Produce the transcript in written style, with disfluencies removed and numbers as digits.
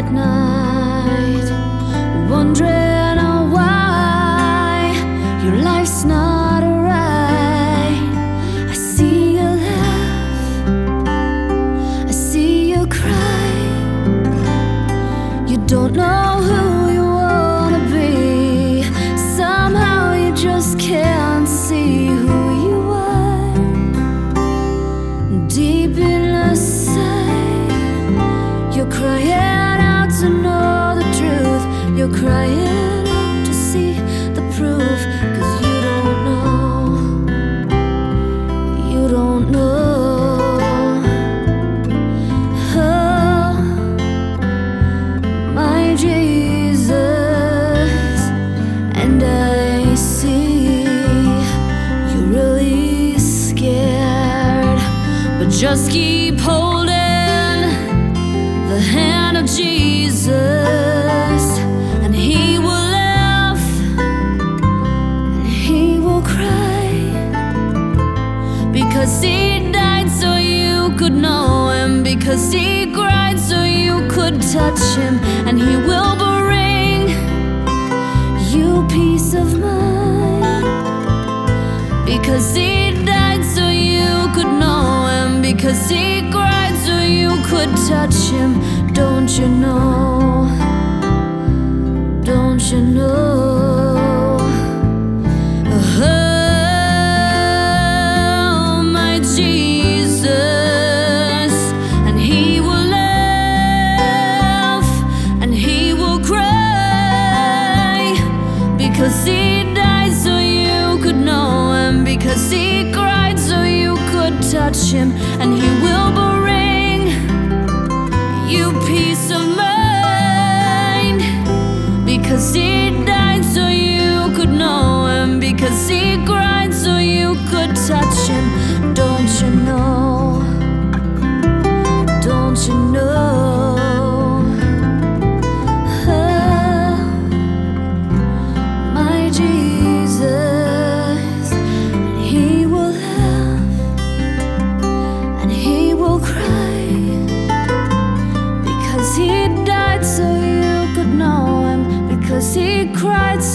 at night, wondering why your life's not right. I see you laugh, I see you cry. You don't know who you wanna be. Somehow you just can't see who you are. Deep inside, you're crying out to know the truth. You're crying out to see the proof. 'Cause you don't know, you don't know. Oh, my Jesus. And I see you're really scared, but just keep holding the hand of Jesus, and He will laugh and He will cry, because He died so you could know Him, because He cried so you could touch Him, and He will bring you peace of mind, because He died so you could know Him, because He cried so you could touch Him. Don't you know? Don't you know? Oh, my Jesus. And He will laugh and He will cry, because He died so you could know Him, because He cried so you could touch Him, and He will bring you peace of mind, because He died so you could know Him, because He cried so you could touch Him. Don't you know? Don't you know? Oh, my Jesus. And He will laugh and He will cry, because He died so you could know Him, because He cried